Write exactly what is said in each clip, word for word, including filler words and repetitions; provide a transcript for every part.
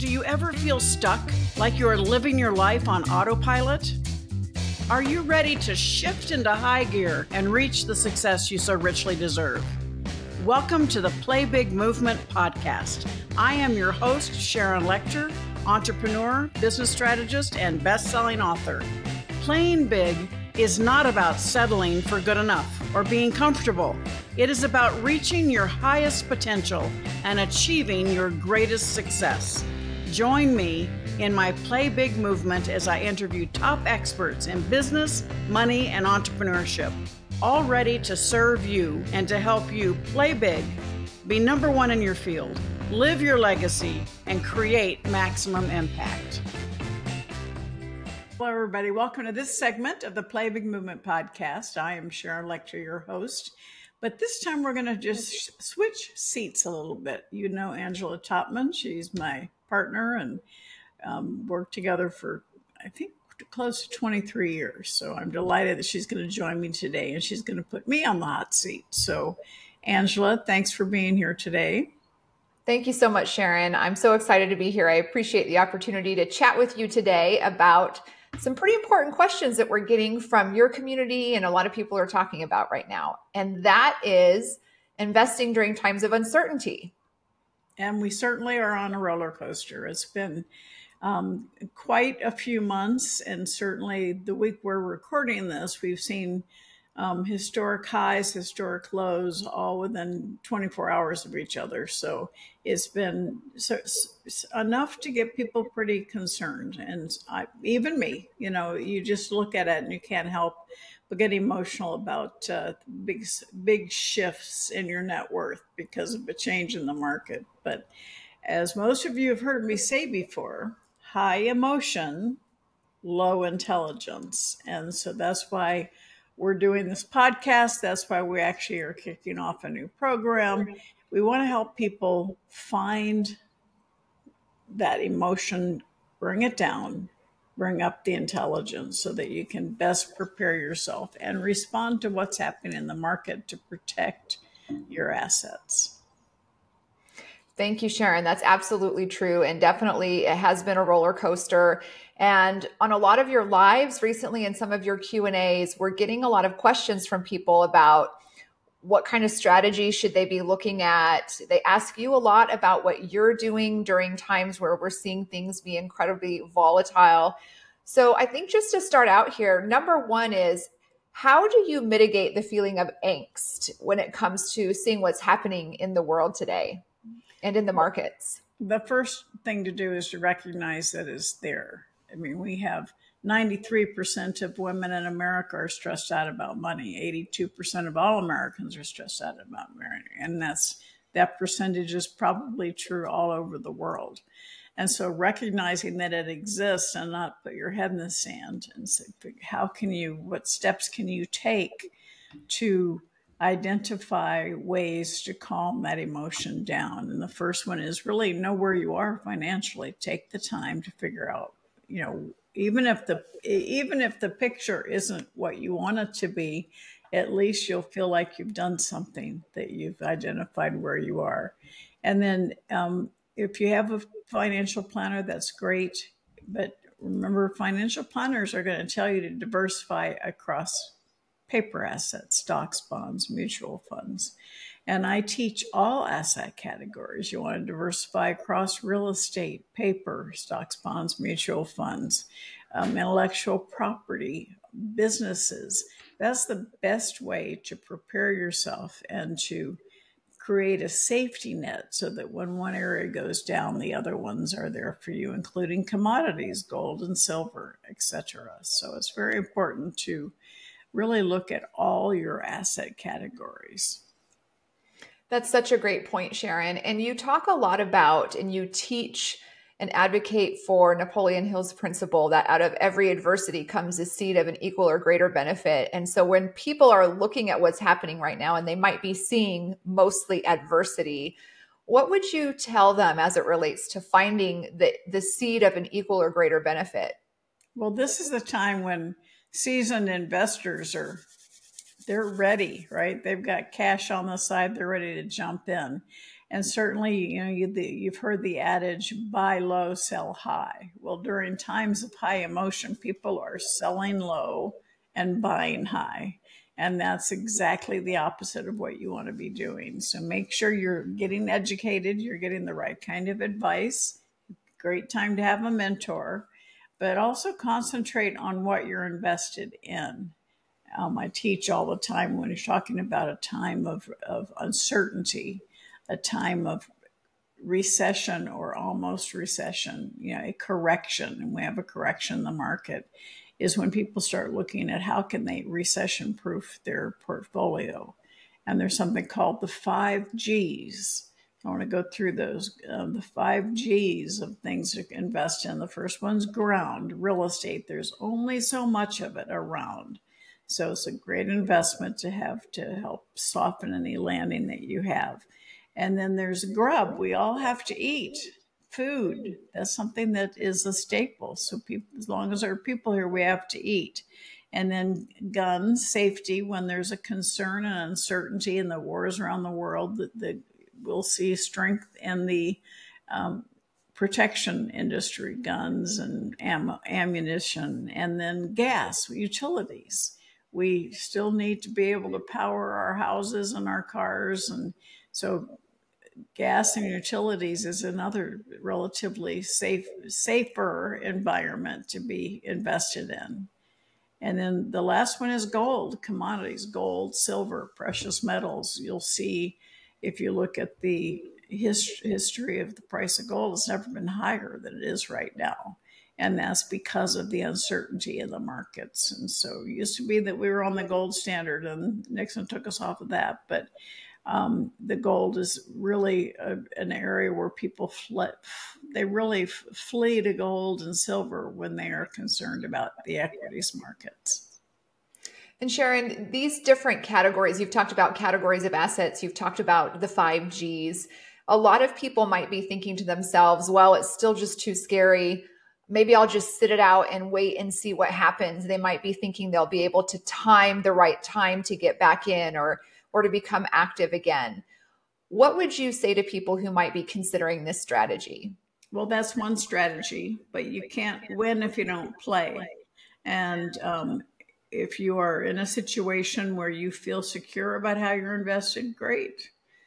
Do you ever feel stuck, like you are living your life on autopilot? Are you ready to shift into high gear and reach the success you so richly deserve? Welcome to the Play Big Movement podcast. I am your host, Sharon Lechter, entrepreneur, business strategist, and best-selling author. Playing big is not about settling for good enough or being comfortable. It is about reaching your highest potential and achieving your greatest success. Join me in my Play Big movement as I interview top experts in business, money, and entrepreneurship, all ready to serve you and to help you play big, be number one in your field, live your legacy, and create maximum impact. Hello, everybody. Welcome to this segment of the Play Big Movement podcast. I am Sharon Lechter, your host. But this time we're going to just switch seats a little bit. You know Angela Topman. She's my partner and um, worked together for, I think, close to twenty-three years. So I'm delighted that she's going to join me today and she's going to put me on the hot seat. So Angela, thanks for being here today. Thank you so much, Sharon. I'm so excited to be here. I appreciate the opportunity to chat with you today about some pretty important questions that we're getting from your community and a lot of people are talking about right now. And that is investing during times of uncertainty. And we certainly are on a roller coaster. It's been um, quite a few months. And certainly the week we're recording this, we've seen um, historic highs, historic lows, all within twenty-four hours of each other. So it's been so, so enough to get people pretty concerned. And I, even me, you know, you just look at it and you can't help but get emotional about uh, big, big shifts in your net worth because of a change in the market. But as most of you have heard me say before, high emotion, low intelligence. And so that's why we're doing this podcast. That's why we actually are kicking off a new program. We want to help people find that emotion, bring it down, bring up the intelligence so that you can best prepare yourself and respond to what's happening in the market to protect your assets. Thank you, Sharon. That's absolutely true. And definitely it has been a roller coaster. And on a lot of your lives recently and some of your Q and A's, we're getting a lot of questions from people about what kind of strategy should they be looking at. They ask you a lot about what you're doing during times where we're seeing things be incredibly volatile. So I think just to start out here, number one is, how do you mitigate the feeling of angst when it comes to seeing what's happening in the world today and in the markets? The first thing to do is to recognize that it's there. I mean, we have ninety-three percent of women in America are stressed out about money. eighty-two percent of all Americans are stressed out about money. And that's that percentage is probably true all over the world. And so recognizing that it exists and not put your head in the sand and say, how can you, what steps can you take to identify ways to calm that emotion down? And the first one is really know where you are financially. Take the time to figure out, you know, even if the even if the picture isn't what you want it to be, at least you'll feel like you've done something, that you've identified where you are. And then um, if you have a financial planner, that's great. But remember, financial planners are going to tell you to diversify across paper assets, stocks, bonds, mutual funds. And I teach all asset categories. You want to diversify across real estate, paper, stocks, bonds, mutual funds, um, intellectual property, businesses. That's the best way to prepare yourself and to create a safety net so that when one area goes down, the other ones are there for you, including commodities, gold and silver, et cetera. So it's very important to really look at all your asset categories. That's such a great point, Sharon. And you talk a lot about, and you teach and advocate for Napoleon Hill's principle that out of every adversity comes a seed of an equal or greater benefit. And so when people are looking at what's happening right now, and they might be seeing mostly adversity, what would you tell them as it relates to finding the, the seed of an equal or greater benefit? Well, this is the time when seasoned investors are, they're ready, right? They've got cash on the side. They're ready to jump in. And certainly, you know, you, the, you've heard the adage, buy low, sell high. Well, during times of high emotion, people are selling low and buying high. And that's exactly the opposite of what you want to be doing. So make sure you're getting educated, you're getting the right kind of advice. Great time to have a mentor, but also concentrate on what you're invested in. Um, I teach all the time when you're talking about a time of, of uncertainty, a time of recession or almost recession, you know, a correction, and we have a correction in the market, is when people start looking at how can they recession proof their portfolio. And there's something called the five G's. I want to go through those, uh, the five G's of things to invest in. The first one's ground, real estate. There's only so much of it around. So it's a great investment to have to help soften any landing that you have. And then there's grub. We all have to eat food. That's something that is a staple. So people, as long as there are people here, we have to eat. And then guns, safety, when there's a concern and uncertainty in the wars around the world, that the, we'll see strength in the um, protection industry, guns and am- ammunition, and then gas, utilities. We still need to be able to power our houses and our cars. And so gas and utilities is another relatively safe, safer environment to be invested in. And then the last one is gold, commodities, gold, silver, precious metals. You'll see if you look at the his, history of the price of gold, it's never been higher than it is right now. And that's because of the uncertainty in the markets. And so it used to be that we were on the gold standard and Nixon took us off of that. But um, the gold is really a, an area where people fle- they really f- flee to gold and silver when they are concerned about the equities markets. And Sharon, these different categories, you've talked about categories of assets, you've talked about the five G's. A lot of people might be thinking to themselves, well, it's still just too scary. Maybe I'll just sit it out and wait and see what happens. They might be thinking they'll be able to time the right time to get back in or, or to become active again. What would you say to people who might be considering this strategy? Well, that's one strategy, but you can't win if you don't play. And um, if you are in a situation where you feel secure about how you're invested, great.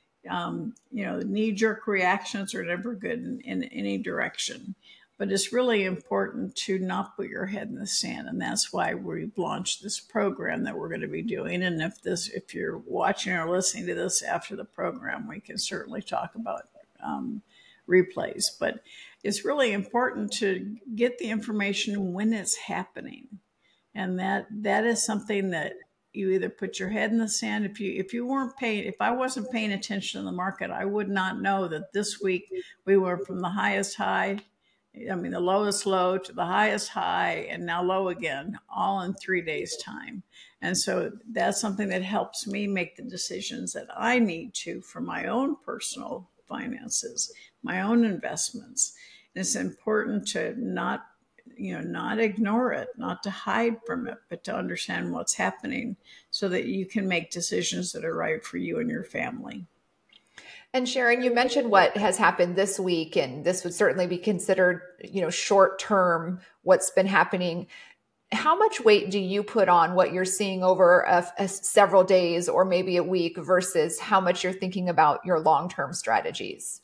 Um, you know, knee-jerk reactions are never good in, in any direction. But it's really important to not put your head in the sand. And that's why we've launched this program that we're going to be doing. And if this, if you're watching or listening to this after the program, we can certainly talk about um, replays. But it's really important to get the information when it's happening. And that that is something that you either put your head in the sand. If you if you weren't paying, if I wasn't paying attention to the market, I would not know that this week we were from the highest high, I mean, the lowest low to the highest high and now low again, all in three days time. And so that's something that helps me make the decisions that I need to for my own personal finances, my own investments. And it's important to not, you know, not ignore it, not to hide from it, but to understand what's happening so that you can make decisions that are right for you and your family. And Sharon, you mentioned what has happened this week, and this would certainly be considered, you know, short term, what's been happening. How much weight do you put on what you're seeing over a, a several days or maybe a week versus how much you're thinking about your long-term strategies?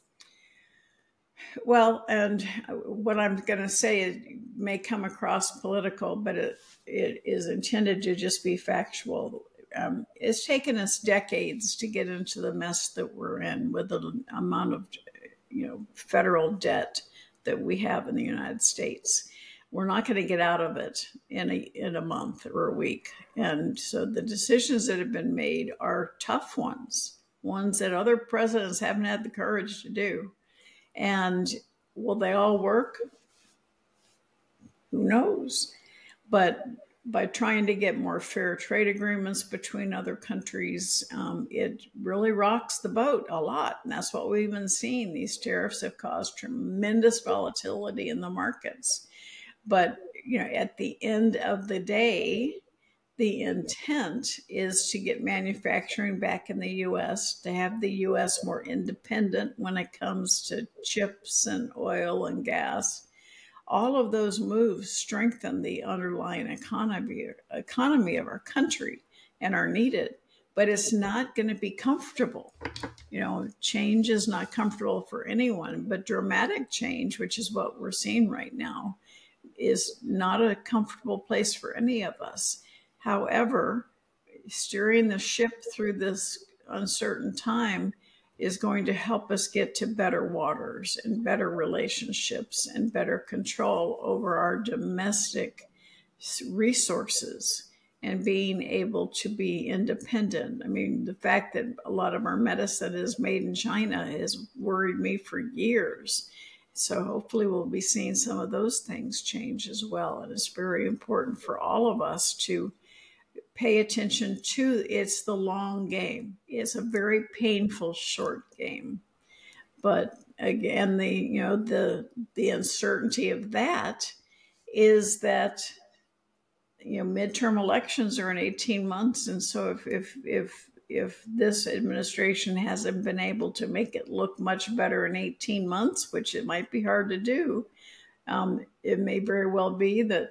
Well, and what I'm going to say is, may come across political, but it, it is intended to just be factual. Um, it's taken us decades to get into the mess that we're in with the amount of, you know, federal debt that we have in the United States. We're not going to get out of it in a in a month or a week. And so the decisions that have been made are tough ones, ones that other presidents haven't had the courage to do. And will they all work? Who knows? But by trying to get more fair trade agreements between other countries, um, it really rocks the boat a lot. And that's what we've been seeing. These tariffs have caused tremendous volatility in the markets. But, you know, at the end of the day, The intent is to get manufacturing back in the U S, to have the U S more independent when it comes to chips and oil and gas. All of those moves strengthen the underlying economy economy of our country and are needed. But it's not going to be comfortable. You know, change is not comfortable for anyone, but dramatic change, which is what we're seeing right now, is not a comfortable place for any of us. However, steering the ship through this uncertain time is going to help us get to better waters and better relationships and better control over our domestic resources and being able to be independent. I mean, the fact that a lot of our medicine is made in China has worried me for years. So hopefully we'll be seeing some of those things change as well. And it's very important for all of us to pay attention to. It's the long game. It's a very painful short game. But again, the you know the the uncertainty of that is that you know midterm elections are in eighteen months, and so if if if if this administration hasn't been able to make it look much better in eighteen months, which it might be hard to do, um, it may very well be that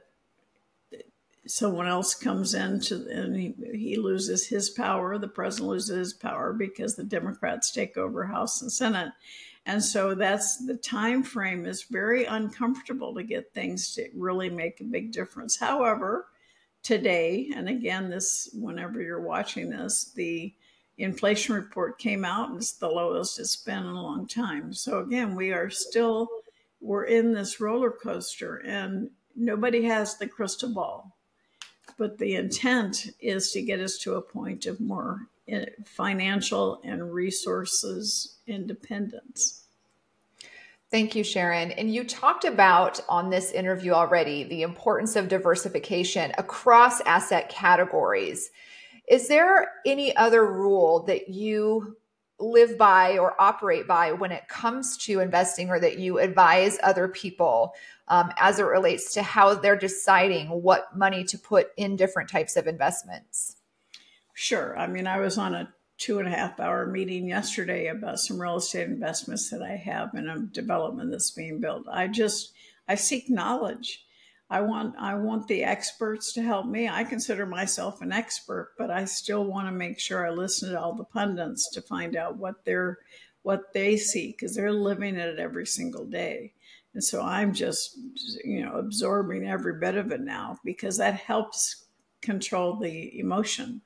someone else comes in to, and he, he loses his power. The president loses his power because the Democrats take over House and Senate. And so that's the time frame is very uncomfortable to get things to really make a big difference. However, today, and again, this, whenever you're watching this, the inflation report came out and it's the lowest it's been in a long time. So again, we are still, we're in this roller coaster and nobody has the crystal ball. But the intent is to get us to a point of more financial and resources independence. Thank you, Sharon. And you talked about on this interview already the importance of diversification across asset categories. Is there any other rule that you live by or operate by when it comes to investing, or that you advise other people um, as it relates to how they're deciding what money to put in different types of investments? Sure. I mean, I was on a two and a half hour meeting yesterday about some real estate investments that I have in a development that's being built. I just, I seek knowledge. I want, I want the experts to help me. I consider myself an expert, but I still want to make sure I listen to all the pundits to find out what they're, what they see, because they're living it every single day. And so I'm just, you know, absorbing every bit of it now, because that helps control the emotion.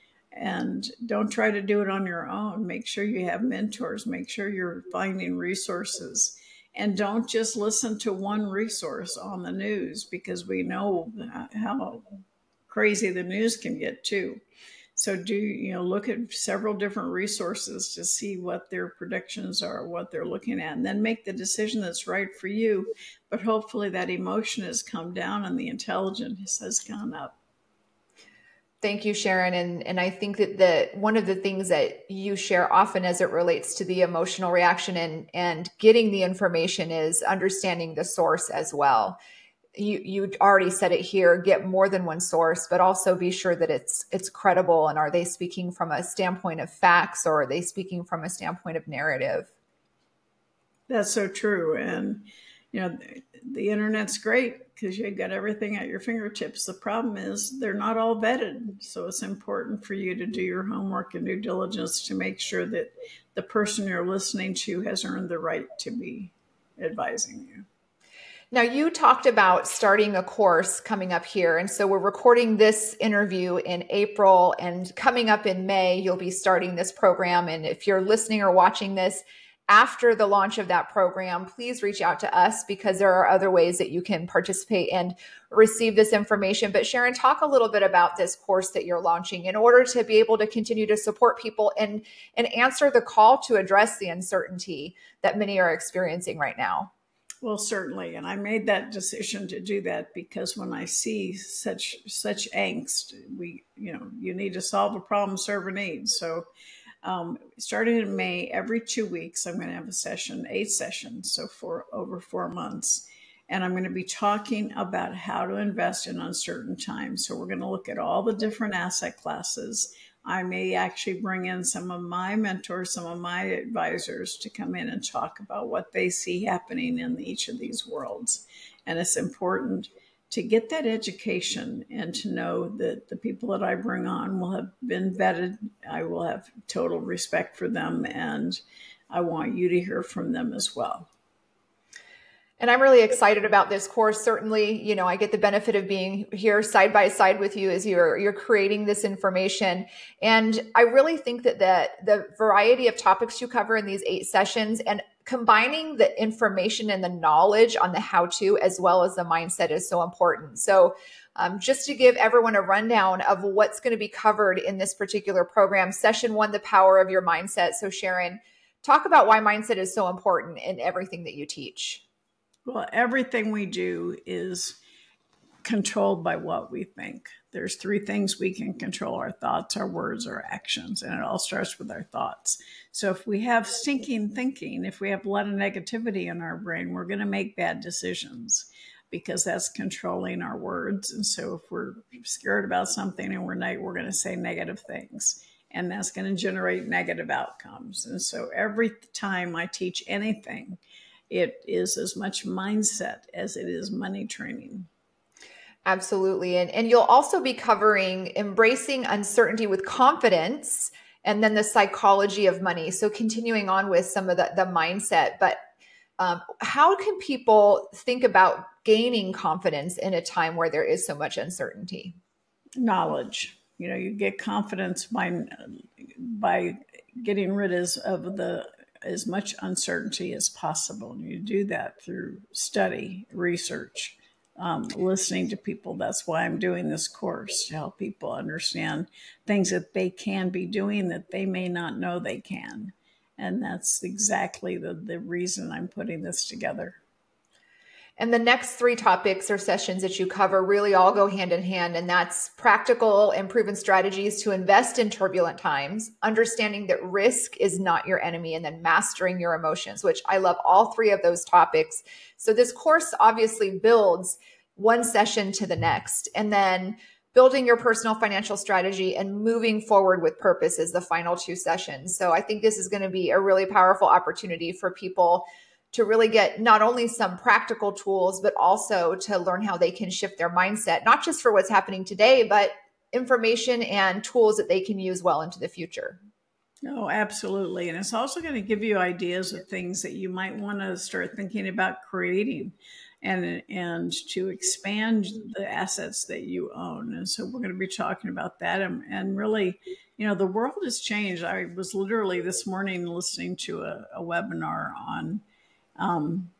And don't try to do it on your own. Make sure you have mentors. Make sure you're finding resources. And don't just listen to one resource on the news, because we know how crazy the news can get too. So do, you know, look at several different resources to see what their predictions are, what they're looking at, and then make the decision that's right for you. But hopefully that emotion has come down and the intelligence has gone up. Thank you, Sharon. And, and I think that the, one of the things that you share often as it relates to the emotional reaction and, and getting the information is understanding the source as well. You, you already said it here, get more than one source, but also be sure that it's, it's credible. And are they speaking from a standpoint of facts, or are they speaking from a standpoint of narrative? That's so true. And, you know, the, the internet's great because you got everything at your fingertips. The problem is they're not all vetted. So it's important for you to do your homework and due diligence to make sure that the person you're listening to has earned the right to be advising you. Now, you talked about starting a course coming up here. And so we're recording this interview in April, and coming up in May, you'll be starting this program. And if you're listening or watching this after the launch of that program, please reach out to us, because there are other ways that you can participate and receive this information. But Sharon, talk a little bit about this course that you're launching in order to be able to continue to support people and, and answer the call to address the uncertainty that many are experiencing right now. Well, certainly. And I made that decision to do that because when I see such such angst, we, you know, you need to solve a problem, serve a need. So um, starting in May, every two weeks, I'm going to have a session, eight sessions, so for over four months. And I'm going to be talking about how to invest in uncertain times. So we're going to look at all the different asset classes. I may actually bring in some of my mentors, some of my advisors to come in and talk about what they see happening in each of these worlds. And it's important to get that education and to know that the people that I bring on will have been vetted. I will have total respect for them, and I want you to hear from them as well. And I'm really excited about this course. Certainly, you know, I get the benefit of being here side by side with you as you're you're creating this information. And I really think that the, the variety of topics you cover in these eight sessions and combining the information and the knowledge on the how-to as well as the mindset is so important. So um, just to give everyone a rundown of what's going to be covered in this particular program, session one, the power of your mindset. So Sharon, talk about why mindset is so important in everything that you teach. Well, everything we do is controlled by what we think. There's three things we can control: our thoughts, our words, our actions, and it all starts with our thoughts. So if we have stinking thinking, if we have a lot of negativity in our brain, we're going to make bad decisions because that's controlling our words. And so if we're scared about something and we're ne- we're going to say negative things, and that's going to generate negative outcomes. And so every time I teach anything, it is as much mindset as it is money training. Absolutely. And, and you'll also be covering embracing uncertainty with confidence and then the psychology of money. So continuing on with some of the, the mindset, but um, how can people think about gaining confidence in a time where there is so much uncertainty? Knowledge. You know, you get confidence by, by getting rid of the as much uncertainty as possible. And you do that through study, research, um, listening to people. That's why I'm doing this course, to help people understand things that they can be doing that they may not know they can. And that's exactly the, the reason I'm putting this together. And the next three topics or sessions that you cover really all go hand in hand. And that's practical and proven strategies to invest in turbulent times, understanding that risk is not your enemy, and then mastering your emotions, which I love all three of those topics. So this course obviously builds one session to the next, and then building your personal financial strategy and moving forward with purpose is the final two sessions. So I think this is going to be a really powerful opportunity for people to really get not only some practical tools, but also to learn how they can shift their mindset, not just for what's happening today, but information and tools that they can use well into the future. Oh, absolutely. And it's also going to give you ideas of things that you might want to start thinking about creating and, and to expand the assets that you own. And so we're going to be talking about that. And, and really, you know, the world has changed. I was literally this morning listening to a, a webinar on Um,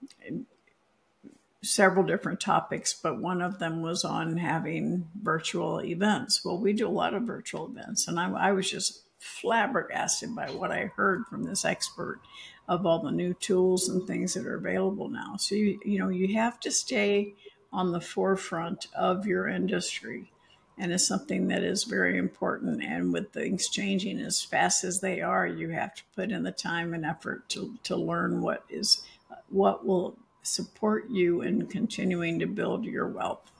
several different topics, but one of them was on having virtual events. Well, we do a lot of virtual events, and I, I was just flabbergasted by what I heard from this expert of all the new tools and things that are available now. So, you, you know, you have to stay on the forefront of your industry. And it's something that is very important. And with things changing as fast as they are, you have to put in the time and effort to, to learn what is what will support you in continuing to build your wealth.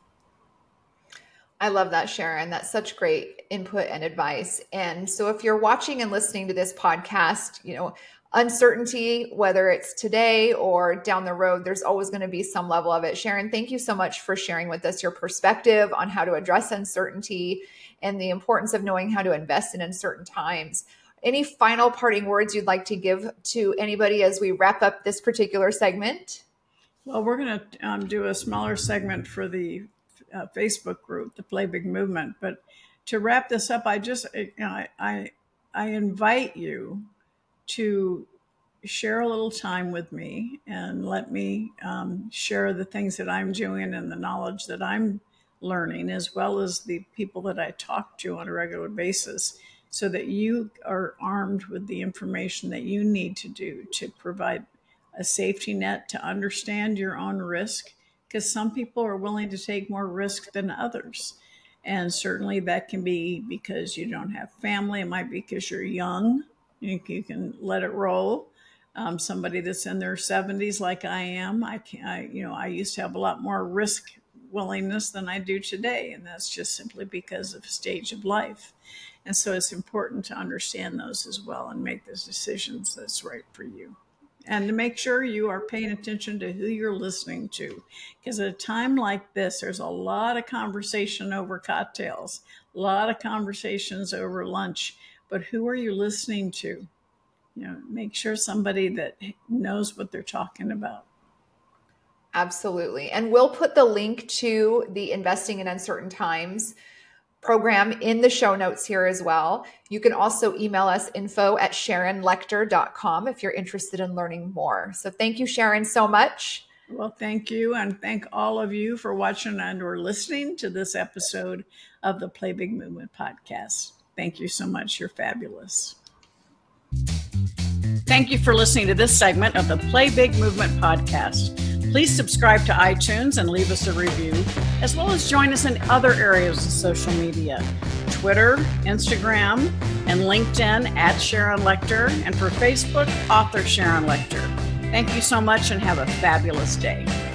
I love that, Sharon. That's such great input and advice. And so if you're watching and listening to this podcast, you know, uncertainty, whether it's today or down the road, there's always going to be some level of it. Sharon, thank you so much for sharing with us your perspective on how to address uncertainty and the importance of knowing how to invest in uncertain times. Any final parting words you'd like to give to anybody as we wrap up this particular segment? Well, we're going to um, do a smaller segment for the uh, Facebook group, the Play Big Movement. But to wrap this up, I just you know, I, I I invite you to share a little time with me and let me um, share the things that I'm doing and the knowledge that I'm learning, as well as the people that I talk to on a regular basis, so that you are armed with the information that you need to do to provide a safety net to understand your own risk, because some people are willing to take more risk than others. And certainly that can be because you don't have family. It might be because you're young. You, you can let it roll. Um, somebody that's in their seventies, like I am, I can, I, you know, I used to have a lot more risk willingness than I do today, and that's just simply because of stage of life. And so it's important to understand those as well and make those decisions that's right for you. And to make sure you are paying attention to who you're listening to. Because at a time like this, there's a lot of conversation over cocktails, a lot of conversations over lunch. But who are you listening to? You know, make sure somebody that knows what they're talking about. Absolutely. And we'll put the link to the Investing in Uncertain Times program in the show notes here as well. You can also email us info at sharon lechter dot com if you're interested in learning more. So thank you, Sharon, so much. Well, thank you. And thank all of you for watching and or listening to this episode of the Play Big Movement podcast. Thank you so much. You're fabulous. Thank you for listening to this segment of the Play Big Movement podcast. Please subscribe to iTunes and leave us a review, as well as join us in other areas of social media, Twitter, Instagram, and LinkedIn at Sharon Lechter, and for Facebook, author Sharon Lechter. Thank you so much and have a fabulous day.